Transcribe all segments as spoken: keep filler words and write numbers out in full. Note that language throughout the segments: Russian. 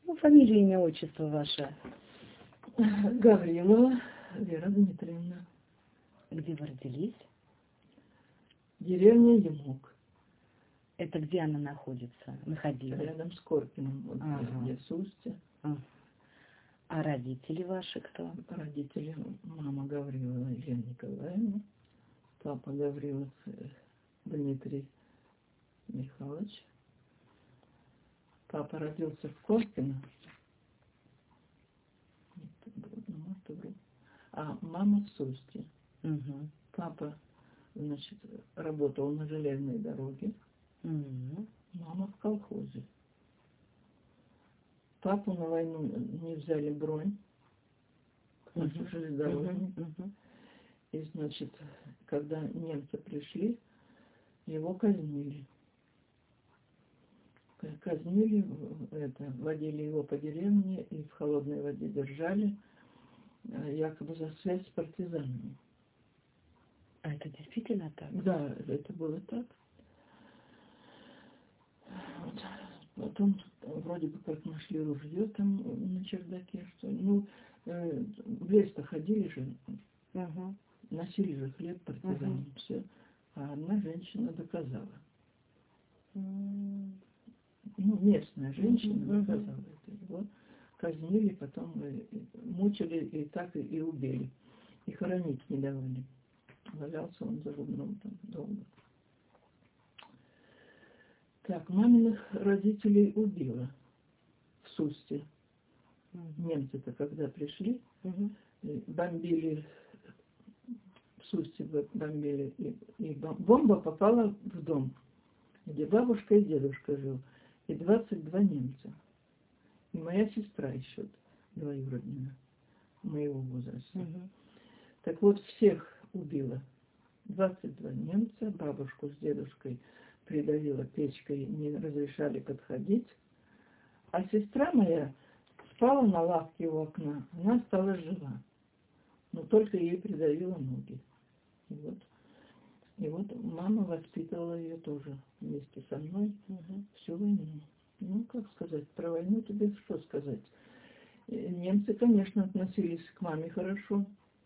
Ну, фамилия, имя, отчество ваше. Гаврилова Вера Дмитриевна. Где вы родились? Деревня Емук. Это где она находится? Находилась? Рядом с Коркиным, вот ага. где Сусте. А. а родители ваши кто? Родители, мама Гаврилова Елена Николаевна, папа Гаврилов Дмитрий Михайлович. Папа родился в Коркино, а мама в Сусте. Угу. Папа, значит, работал на железной дороге, угу. мама в колхозе. Папу на войну не взяли бронь, потому что железнодорожник. угу. И, значит, когда немцы пришли, его казнили. Казнили, это, водили его по деревне и в холодной воде держали, якобы за связь с партизанами. А это действительно так? Да, это было так. Вот. Потом вроде бы как нашли ружье там на чердаке, что ну, э, в лес-то ходили же, угу. носили же хлеб партизанам, угу. Все. А одна женщина доказала. Mm. Ну, местная женщина угу. доказала это. Его казнили, потом мучили и так и, и убили. И хоронить не давали. Валялся он за рубном там долго. Так, маминых родителей убило в Сусте. Mm-hmm. Немцы-то когда пришли, mm-hmm. бомбили, в Сусте бомбили, и, и бомба попала в дом, где бабушка и дедушка жил, и двадцать два немца. И моя сестра еще двоюродная, моего возраста. Mm-hmm. Так вот, всех убило. двадцать два немца, бабушку с дедушкой придавила печкой, не разрешали подходить. А сестра моя спала на лавке у окна, она осталась жива. Но только ей придавило ноги. И вот, и вот мама воспитывала ее тоже вместе со мной угу. всю войну. Ну, как сказать, про войну тебе что сказать? Немцы, конечно, относились к маме хорошо.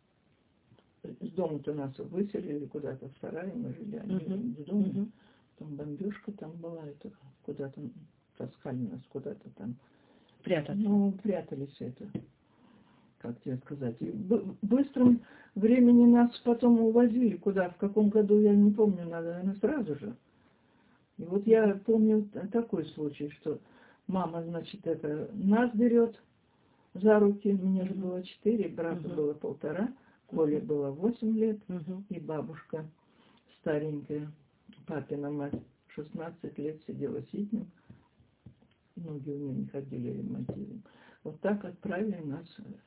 С дома-то нас выселили куда-то в сарае, мы жили, они uh-huh. в доме. Uh-huh. Там бомбежка там была, это куда-то таскали нас, куда-то там. Прятаться. Ну, прятались это, как тебе сказать. И в быстром времени нас потом увозили куда, в каком году, я не помню, надо, наверное, сразу же. И вот я помню такой случай, что мама, значит, это нас берет за руки, мне же было четыре, брату uh-huh. было полтора. Коле uh-huh. было восемь лет, uh-huh. и бабушка старенькая, папина мать, шестнадцать лет сидела сиднем, ноги у нее не ходили ремонтируем. Вот так отправили нас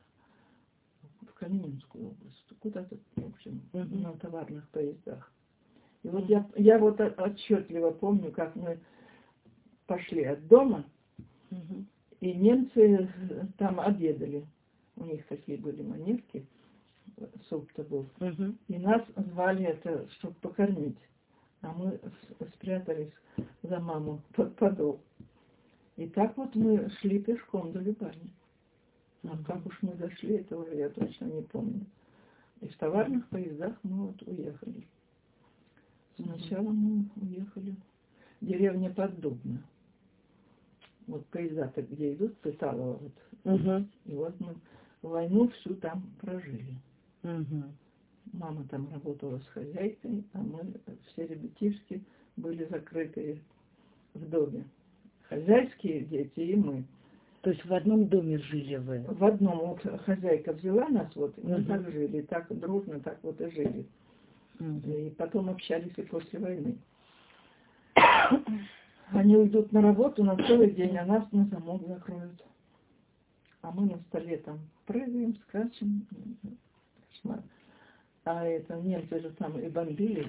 в Калининскую область, куда-то, в общем, uh-huh. на товарных поездах. И вот uh-huh. я, я вот отчетливо помню, как мы пошли от дома, uh-huh. и немцы там обедали. У них такие были манерки. Суп-то был. Uh-huh. И нас звали это, чтобы покормить. А мы спрятались за маму под подол. И так вот мы шли пешком до Любани. А uh-huh. как уж мы дошли, это уже я точно не помню. И в товарных поездах мы вот уехали. Сначала мы уехали в деревню Поддубно. Вот поезда-то где идут, Пыталово. Вот. Uh-huh. И вот мы войну всю там прожили. Угу. Мама там работала с хозяйкой, а мы все ребятишки были закрытые в доме. Хозяйские дети и мы. То есть в одном доме жили вы? В одном. Вот хозяйка взяла нас, вот, и мы угу. так жили, так дружно, так вот и жили. Угу. И потом общались и после войны. Они уйдут на работу на целый день, а нас на замок закроют. А мы на столе там прыгаем, скачем. А это немцы же там и бомбили.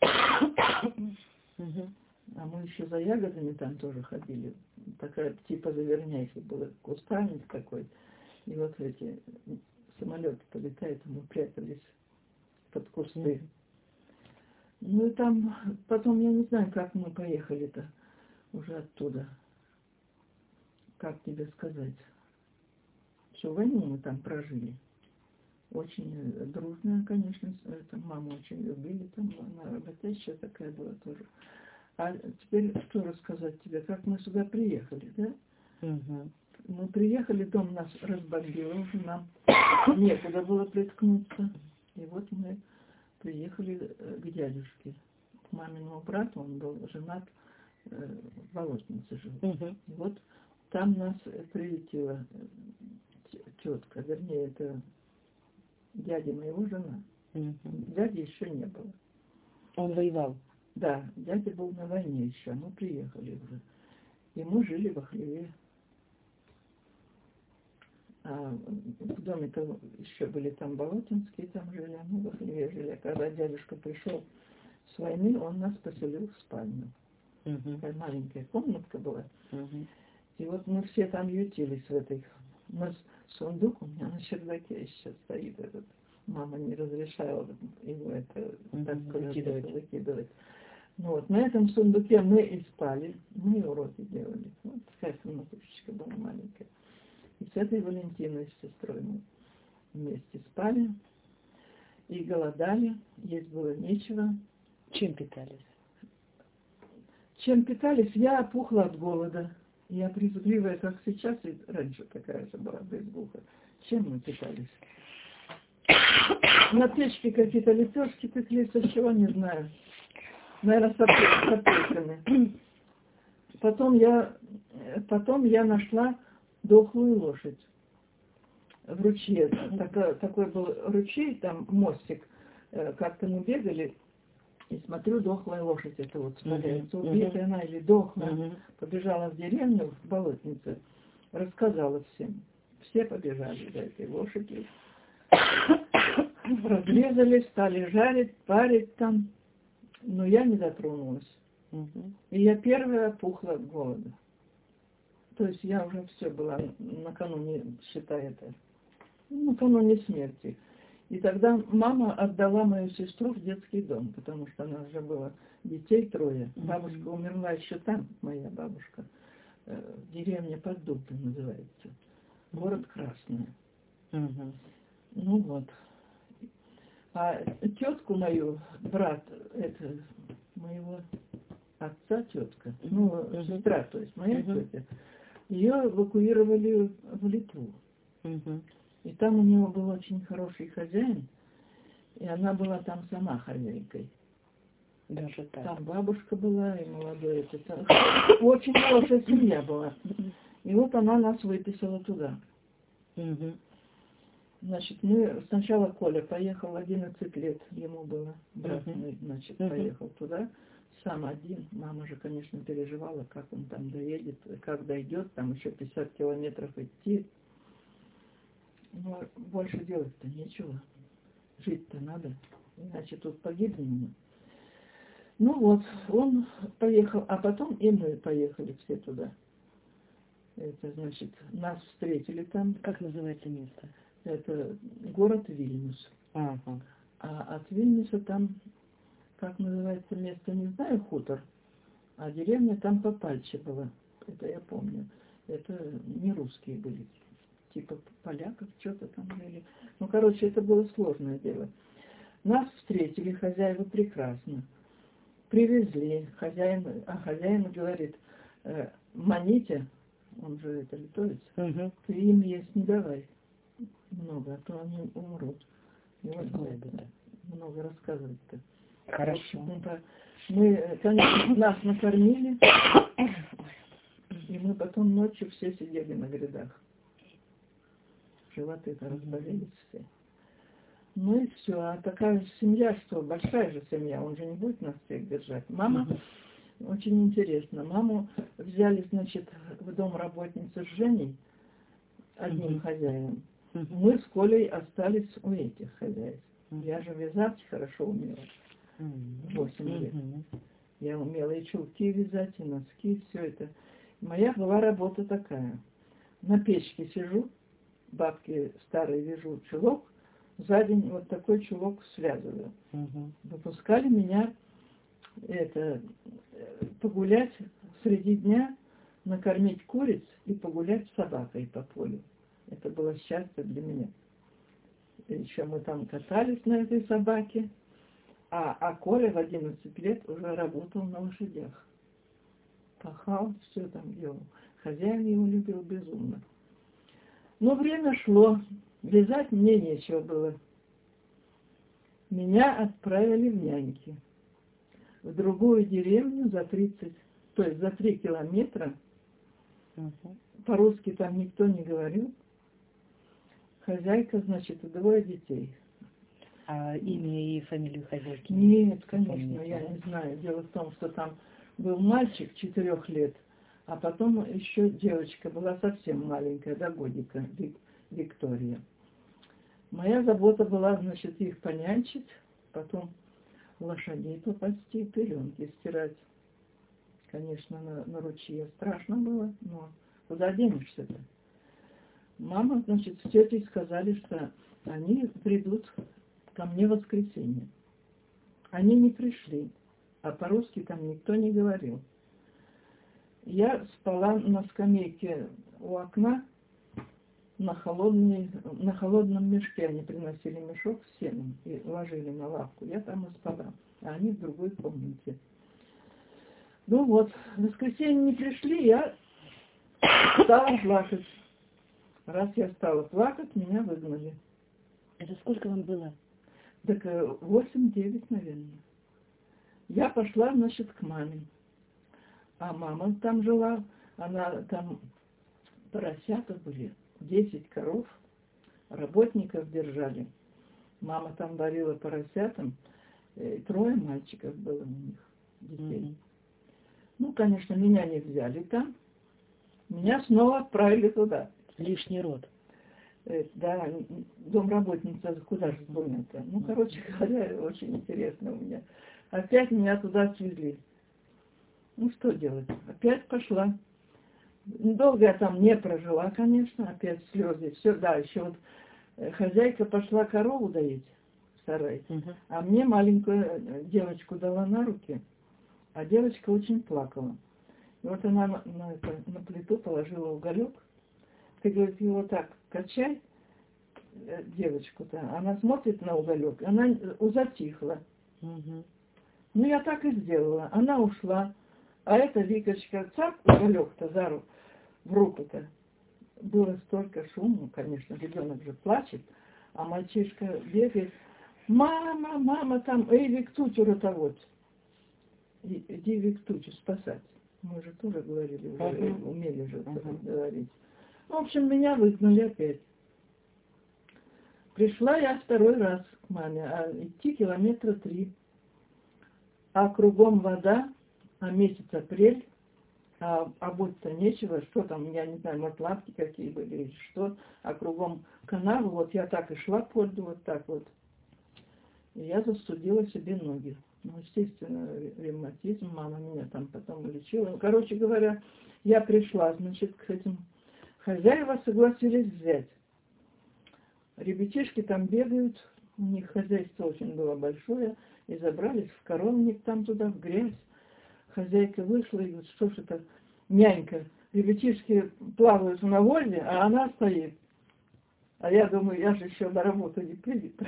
Угу. А мы еще за ягодами там тоже ходили. Такая типа заверняйки была, кустарник такой. И вот эти самолеты полетают, мы прятались под кусты. Угу. Ну и там потом, я не знаю, как мы поехали-то уже оттуда. как тебе сказать, всю войну мы там прожили. Очень дружная, конечно, это, маму очень любили, там она работящая такая была тоже. А теперь что рассказать тебе, как мы сюда приехали, да? Угу. Мы приехали, дом нас разбомбило уже, нам некуда было приткнуться. И вот мы приехали к дядюшке, к маминому брату, он был женат, в Болотнице жил. Угу. И вот там нас прилетела тетка, вернее, это дядя моего жена. Угу. Дяди еще не было. Он воевал? Да, дядя был на войне еще, мы приехали уже. И мы жили во хлеве. А в доме-то еще были там Болотинские, там жили, а мы во хлеве жили. А когда дядюшка пришел с войны, он нас поселил в спальню. Угу. Такая маленькая комнатка была. Угу. И вот мы все там ютились в этой. У нас сундук у меня на чердаке еще стоит этот. Мама не разрешала его это угу. так выкидывать. выкидывать. Ну вот, на этом сундуке мы и спали, мы и уроки делали. Вот такая комнатушечка была маленькая. И с этой Валентиной, с сестрой мы вместе спали и голодали, есть было нечего. Чем питались? Чем питались? Я опухла от голода. Я брезгливая, как сейчас, и раньше такая же была брезгуха. Чем мы питались? На печке какие-то лепешки пекли, со чего, не знаю. Наверное, сопельками. Потом я, потом я нашла дохлую лошадь в ручье. Такой, такой был ручей, там мостик. Как-то мы бегали, и смотрю, дохлая лошадь, это вот смотрится, uh-huh. убитая uh-huh. она или дохлая. Uh-huh. Побежала в деревню, в Болотнице, рассказала всем. Все побежали за этой лошадью. Разрезали, стали жарить, парить там. Но я не дотронулась. Uh-huh. И я первая опухла от голода. То есть я уже все была накануне, считай это, накануне смерти. И тогда мама отдала мою сестру в детский дом, потому что она уже была детей трое. Uh-huh. Бабушка умерла еще там, моя бабушка. В деревне Поддубной называется. Город Красный. Uh-huh. Ну вот. А тетку мою, брат, это моего отца тетка, uh-huh. ну, uh-huh. сестра, то есть моя uh-huh. тетя, ее эвакуировали в Литву. Uh-huh. И там у него был очень хороший хозяин, и она была там сама хозяйкой. Даже так. Там бабушка была, и молодой это, там, очень хорошая семья была. И вот она нас выписала туда. Угу. Значит, мы сначала Коля поехал, одиннадцать лет ему было, брат угу. мой, значит, угу. поехал туда, сам один. Мама же, конечно, переживала, как он там доедет, как дойдет, там еще пятьдесят километров идти. Но больше делать-то нечего. Жить-то надо, иначе тут погибнем. Ну вот, он поехал, а потом и мы поехали все туда. Это, значит, нас встретили там. Как называется место? Это город Вильнюс. Ага. А от Вильнюса там, как называется место, не знаю, хутор, а деревня там Попальче была. Это я помню. Это не русские были. Типа поляков, что-то там жили. Ну, короче, это было сложное дело. Нас встретили, хозяева прекрасно. Привезли, хозяин, а хозяин говорит, э, маните, он же это литовец, угу. ты им есть не давай много, а то они умрут. И вот это, много рассказывать-то. Хорошо. Вот, мы, конечно, нас накормили, и мы потом ночью все сидели на грядах. Животы-то разболелись все. Ну и все. А такая семья, что большая же семья, он же не будет нас всех держать. Мама, uh-huh. очень интересно, маму взяли, значит, в дом работницы с Женей, одним uh-huh. хозяином. Uh-huh. Мы с Колей остались у этих хозяев. Uh-huh. Я же вязать хорошо умела. Восемь uh-huh. лет. Я умела и чулки вязать, и носки, все это. Моя была работа такая. На печке сижу, бабки старые вяжу чулок, за день вот такой чулок связываю. Угу. Выпускали меня это, погулять среди дня накормить куриц и погулять с собакой по полю. Это было счастье для меня. Еще мы там катались на этой собаке, а, а Коля в одиннадцать лет уже работал на лошадях. Пахал, все там делал. Хозяин его любил безумно. Но время шло, вязать мне нечего было. Меня отправили в няньки. В другую деревню за тридцать, то есть за три километра. Uh-huh. По-русски там никто не говорил. Хозяйка, значит, и двое детей. А имя и фамилию хозяйки? Нет, конечно, я не знаю. Дело в том, что там был мальчик четырех лет, а потом еще девочка была совсем маленькая, до годика, Виктория. Моя забота была, значит, их понянчить, потом лошадей попасти, пеленки стирать. Конечно, на, на ручье страшно было, но куда денешься-то? Мама, значит, с тетей сказали, что они придут ко мне в воскресенье. Они не пришли, а по-русски там никто не говорил. Я спала на скамейке у окна, на, холодный, на холодном мешке. Они приносили мешок с сеном и ложили на лавку. Я там и спала, а они в другой комнате. Ну вот, в воскресенье не пришли, я стала плакать. Раз я стала плакать, меня выгнали. Это сколько вам было? Так восемь-девять, наверное. Я пошла, значит, к маме. А мама там жила, она там поросята были, десять коров, работников держали. Мама там варила поросятам, трое мальчиков было у них, детей. Mm-hmm. Ну, конечно, меня не взяли там, меня снова отправили туда. Лишний род. Да, домработница, куда же двумя-то? Ну, короче говоря, очень интересно у меня. Опять меня туда свезли. Ну, что делать? Опять пошла. Долго я там не прожила, конечно, опять слезы. Все, да, еще вот хозяйка пошла корову доить в сарай, uh-huh. а мне маленькую девочку дала на руки, а девочка очень плакала. И вот она на, на, это, на плиту положила уголек. Ты, говорит, его так качай, девочку-то. Она смотрит на уголек, она затихла. Uh-huh. Ну, я так и сделала. Она ушла. А эта Викочка, цап, уголек-то за руку, в руку-то. Было столько шума, конечно, ребенок же плачет, а мальчишка бегает. Мама, мама, там, эй, Виктутю ротовод. Иди Виктутю спасать. Мы же тоже говорили, уже uh-huh. умели же uh-huh. говорить. В общем, меня выгнали опять. Пришла я второй раз к маме, а идти километра три. А кругом вода, а месяц апрель, а обуть-то нечего, что там, я не знаю, может, лапки какие были или что, а кругом канавы, вот я так и шла по льду, вот так вот. И я застудила себе ноги. Ну, естественно, ревматизм, мама меня там потом лечила. Ну, короче говоря, я пришла, значит, к этим хозяева согласились взять. Ребятишки там бегают, у них хозяйство очень было большое, и забрались в коровник там туда, в грязь. Хозяйка вышла и говорит, что ж это, нянька, ребятишки плавают в навозе, а она стоит. А я думаю, я же еще на работу не приду.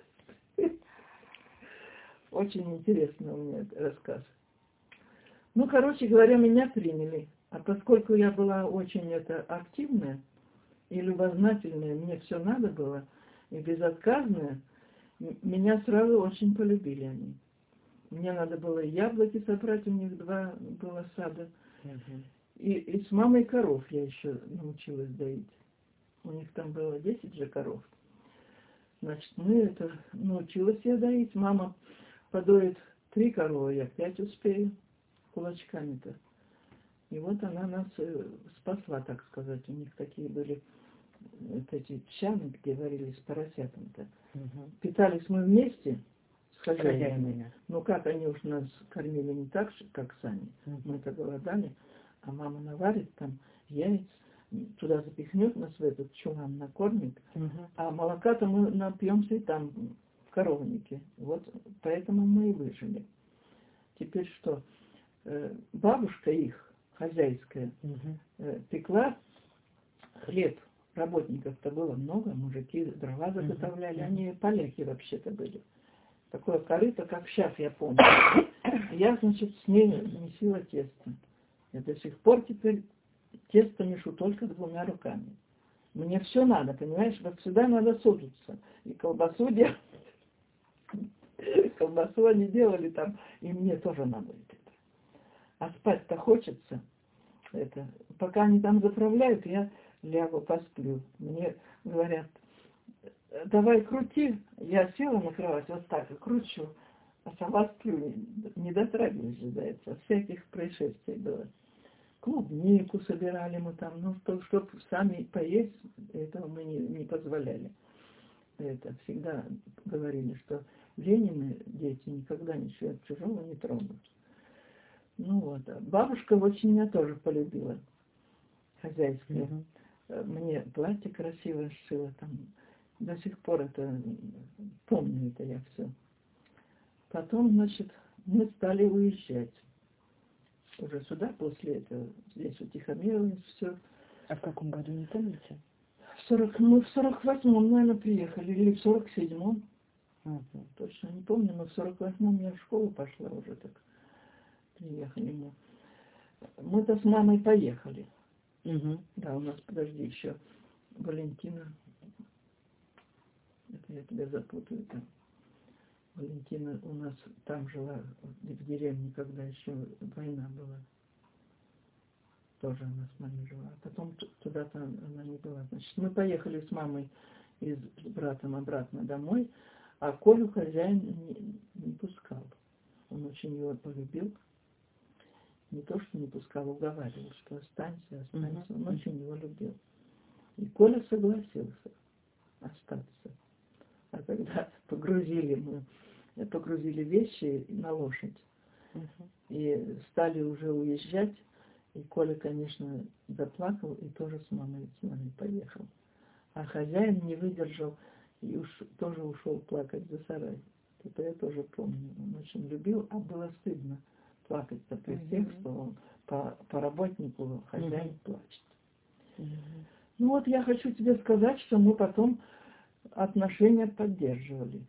Очень интересный у меня этот рассказ. Ну, короче говоря, меня приняли. А поскольку я была очень это активная и любознательная, мне все надо было, и безотказная, меня сразу очень полюбили они. Мне надо было яблоки собрать, у них два было сада. Uh-huh. И, и с мамой коров я еще научилась доить. У них там было десять же коров. Значит, мы это научилась я доить. Мама подоит три коровы, я пять успею кулачками-то. И вот она нас спасла, так сказать. У них такие были вот эти чаны, где варили с поросятами-то. Uh-huh. Питались мы вместе с хозяинами. Ну как они уж нас кормили не так, как сами. Uh-huh. Мы-то голодали. А мама наварит там яиц, туда запихнет нас в этот чулан, накормит. Uh-huh. А молока-то мы напьемся и там, в коровнике. Вот поэтому мы и выжили. Теперь что? Бабушка их, хозяйская, Угу. пекла хлеб. Работников-то было много, мужики дрова заготовляли, угу. Они поляки вообще-то были. Такое корыто, как сейчас, я помню. Я, значит, с ней месила тесто. Я до сих пор теперь тесто мешу только двумя руками. Мне все надо, понимаешь, вот сюда надо сузиться. И колбасу делать. Колбасу они делали там, и мне тоже надо это. А спать-то хочется. Это. Пока они там заправляют, я лягу, посплю. Мне говорят, давай крути. Я села на кровать вот так и кручу, а сама сплю, не дотрагиваюсь до этого. Всяких происшествий было. Клубнику собирали мы там, ну, чтобы чтоб сами поесть, этого мы не, не позволяли. Это всегда говорили, что Ленины дети никогда ничего чужого не тронут. Ну вот, бабушка очень меня тоже полюбила, хозяйская. Mm-hmm. Мне платье красивое сшила там. До сих пор это, помню это я все. Потом, значит, мы стали уезжать. Уже сюда после этого, здесь утихомирилось все. А в каком году, не помните? В сорок, мы в сорок восьмом, наверное, приехали, или в сорок седьмом. Uh-huh. Точно не помню, но в сорок восьмом я в школу пошла уже так. Приехали мы. Мы-то с мамой поехали. Uh-huh. Да, у нас, подожди, еще Валентина. Это я тебя запутаю там. Валентина у нас там жила, в деревне, когда еще война была. Тоже она с нами жила. А потом туда-то она не была. Значит, мы поехали с мамой и с братом обратно домой, а Колю хозяин не, не пускал. Он очень его полюбил. Не то, что не пускал, уговаривал, что останься, останься. Он очень его любил. И Коля согласился остаться. А когда погрузили мы, погрузили вещи на лошадь, uh-huh. и стали уже уезжать, и Коля, конечно, заплакал и тоже с мамой, с мамой поехал. А хозяин не выдержал и уж, тоже ушел плакать за сарай. Это я тоже помню. Он очень любил, а было стыдно плакать-то при uh-huh. всех, что он по, по работнику хозяин uh-huh. плачет. Uh-huh. Ну вот я хочу тебе сказать, что мы потом отношения поддерживали.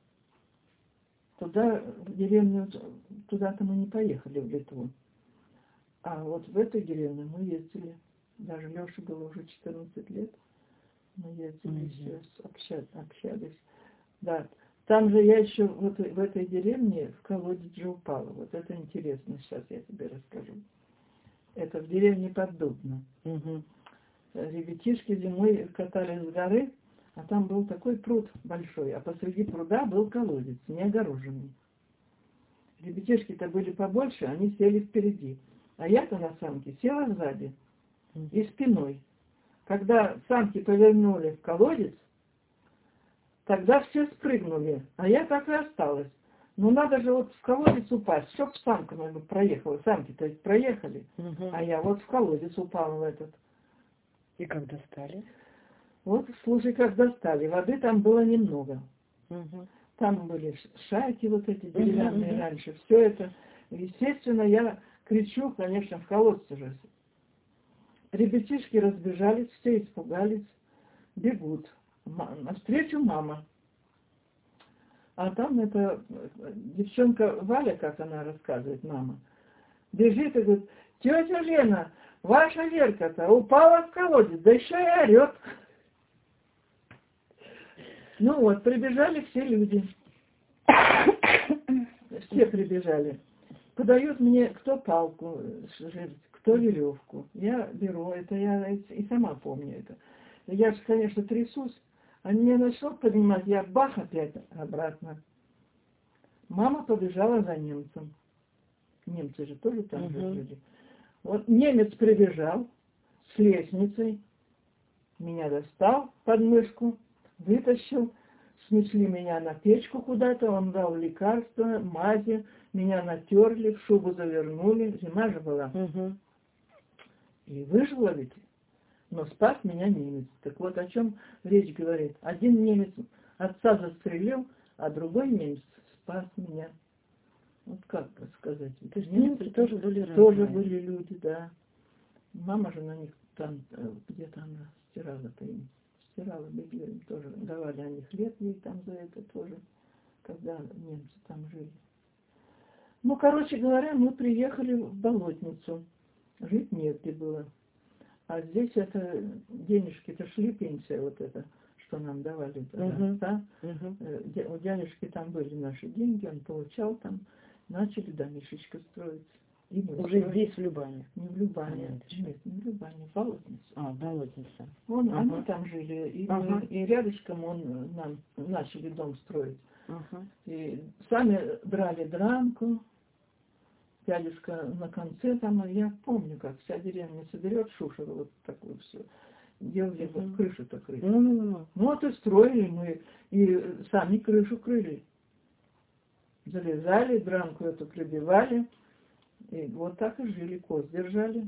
Туда, в деревню, туда-то мы не поехали, в Литву. А вот в эту деревню мы ездили. Даже Лёше было уже четырнадцать лет. Мы ездили, mm-hmm. все общались, общались. Да. Там же я еще вот в этой деревне в колодец же упала. Вот это интересно, сейчас я тебе расскажу. Это в деревне Поддубно. Mm-hmm. Ребятишки зимой катались с горы, а там был такой пруд большой, а посреди пруда был колодец, не огороженный. Ребятишки-то были побольше, они сели впереди. А я-то на самке села сзади и спиной. Когда самки повернули в колодец, тогда все спрыгнули, а я так и осталась. Ну надо же вот в колодец упасть, чтоб самка наверное, проехала. Самки-то ведь проехали, угу. а я вот в колодец упала в этот. И как достали? Вот, слушай, как достали. Воды там было немного. Угу. Там были шайки вот эти деревянные угу. раньше. Все это. Естественно, я кричу, конечно, в колодце же. Ребятишки разбежались, все испугались, бегут. Навстречу мама. А там эта девчонка Валя, как она рассказывает, мама, бежит и говорит: тетя Лена, ваша Верка-то упала в колодец, да еще и орет. Ну вот, прибежали все люди. Все прибежали. Подают мне кто палку, кто веревку. Я беру это, я и сама помню это. Я же, конечно, трясусь. Они меня начнут поднимать, я бах опять обратно. Мама побежала за немцем. Немцы же тоже там угу. же жили. Вот немец прибежал с лестницей, меня достал под мышку, вытащил, снесли меня на печку куда-то, он дал лекарства, мази, меня натерли, в шубу завернули, зима же была. Угу. И выжила ведь, но спас меня немец. Так вот о чем речь говорит. Один немец отца застрелил, а другой немец спас меня. Вот как сказать. То есть немцы тоже были разные. Тоже были люди, да. Мама же на них там, где-то она стирала-то им. Стирала белье, им тоже давали они хлеб ей там за это тоже, когда немцы там жили. Ну, короче говоря, мы приехали в Болотницу. Жить негде было. А здесь это денежки-то шли, пенсия вот эта, что нам давали. Uh-huh. Да? Uh-huh. У дядюшки там были наши деньги, он получал там. Начали домишечко строить. И мы уже строили. Здесь, в Любане? Не в Любане. А, нет, не в Любане, в Болотнице. А, в Болотнице. Он, uh-huh. Они там жили, и, uh-huh. мы, и рядышком он нам начали дом строить. Uh-huh. И сами брали дранку. Дядюшка на конце там, я помню, как вся деревня соберет шушер, вот такую все. Делали uh-huh. вот крышу-то крыли. Uh-huh. Ну вот и строили мы, и сами крышу крыли. Залезали, дранку эту пробивали, и вот так и жили, коз держали.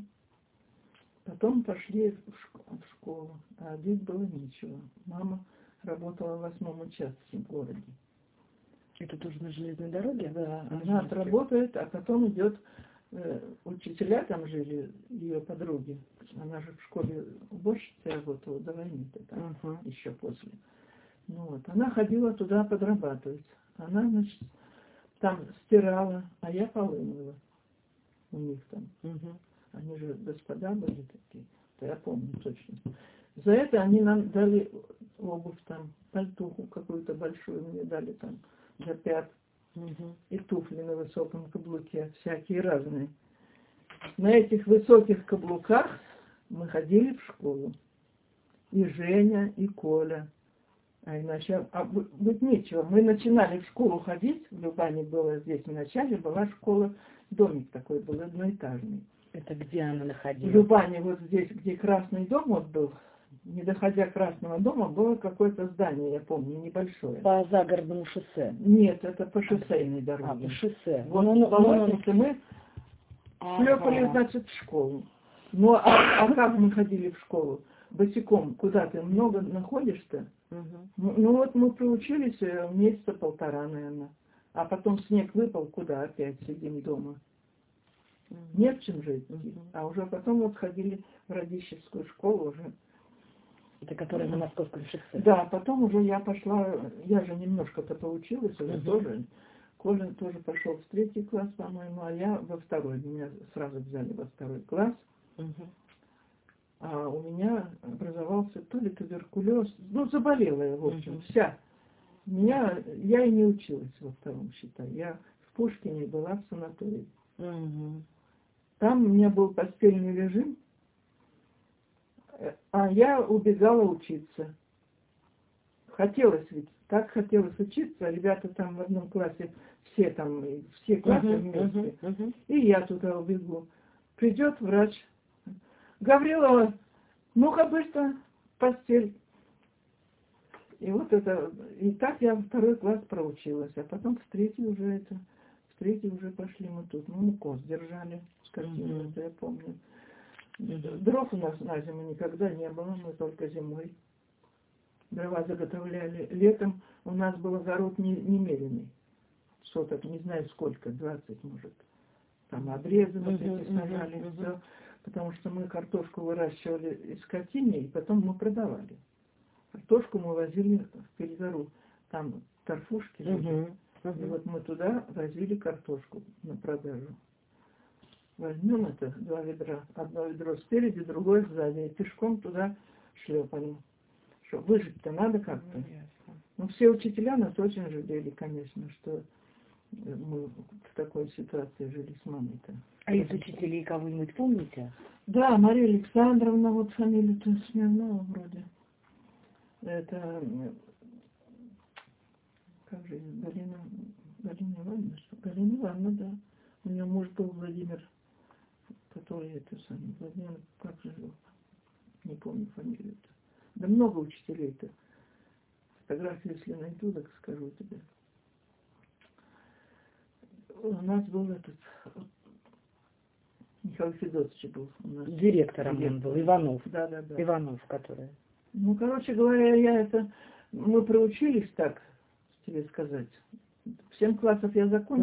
Потом пошли в школу, а здесь было ничего. Мама работала в восьмом участке в городе. Это тоже на железной дороге? Да, она отработает, а потом идет, э, учителя там жили, ее подруги. Она же в школе уборщицей работала до войны-то, там, uh-huh. еще после. Ну вот, она ходила туда подрабатывать. Она, значит, там стирала, а я полы мыла у них там. Угу. Они же господа были такие, то я помню точно. За это они нам дали обувь там, пальтуху какую-то большую мне дали там за пят. Угу. И туфли на высоком каблуке, всякие разные. На этих высоких каблуках мы ходили в школу. И Женя, и Коля. А иначе, а быть нечего. Мы начинали в школу ходить, в Любане было здесь в начале, была школа, домик такой был, одноэтажный. Это где она находилась? В Любане, вот здесь, где Красный дом вот был, не доходя Красного дома, было какое-то здание, я помню, небольшое. По загородному шоссе? Нет, это по шоссейной дороге. А, по шоссе. Вот в Болотнице мы шлепали, значит, в школу. Ну, а, а как мы ходили в школу? Босиком, куда ты много находишься? Угу. Ну, ну вот мы проучились месяца полтора, наверное. А потом снег выпал, куда опять сидим дома. Угу. Нет чем жить. Угу. А уже потом вот ходили в Радищевскую школу уже. Это которая на Московском шоссе? Да, потом уже я пошла, я же немножко-то поучилась уже угу. тоже. Коля тоже пошел в третий класс, по-моему, а я во второй. Меня сразу взяли во второй класс. Угу. А у меня образовался то ли туберкулез, ну, заболела я, в общем, uh-huh. вся. Меня, я и не училась во втором, считай. Я в Пушкине была в санатории. Uh-huh. Там у меня был постельный режим, а я убегала учиться. Хотелось ведь, так хотелось учиться, ребята там в одном классе, все там, все классы uh-huh. вместе. Uh-huh. Uh-huh. И я туда убегу. Придет врач. Гаврилова, ну-ка быстро в постель. И вот это, и так я во второй класс проучилась, а потом в третий уже это, в третий уже пошли мы тут, ну, мы коз держали, скотину, mm-hmm. это я помню. Mm-hmm. Дров у нас на зиму никогда не было, мы только зимой дрова заготовляли. Летом у нас был огород не, немеренный, соток, не знаю сколько, двадцать может. Там обрезы вот mm-hmm. эти сажали, mm-hmm. все. Потому что мы картошку выращивали из скотины, и потом мы продавали. Картошку мы возили в Перегору. Там торфушки жили. Uh-huh. Uh-huh. И вот мы туда возили картошку на продажу. Возьмем это, два ведра. Одно ведро спереди, другое сзади. И пешком туда шлепали. Что, выжить-то надо как-то. Uh-huh. Ну, все учителя нас очень жалели, конечно, что мы в такой ситуации жили с мамой-то. А из учителей кого-нибудь помните? Да, Мария Александровна, вот фамилия-то Смирнова вроде. Это, как же, Галина, Галина Ивановна, что? Галина Ивановна, да. У нее муж был Владимир, который это самое, Владимир, как же, не помню фамилию-то. Да много учителей-то. Фотографию, если найду, так скажу тебе. У нас был этот, Михаил Федотович был у нас. Директором он был, Иванов. Да, да, да. Иванов, который. Ну, короче говоря, я это, мы проучились так, тебе сказать. В семь классов я закончила.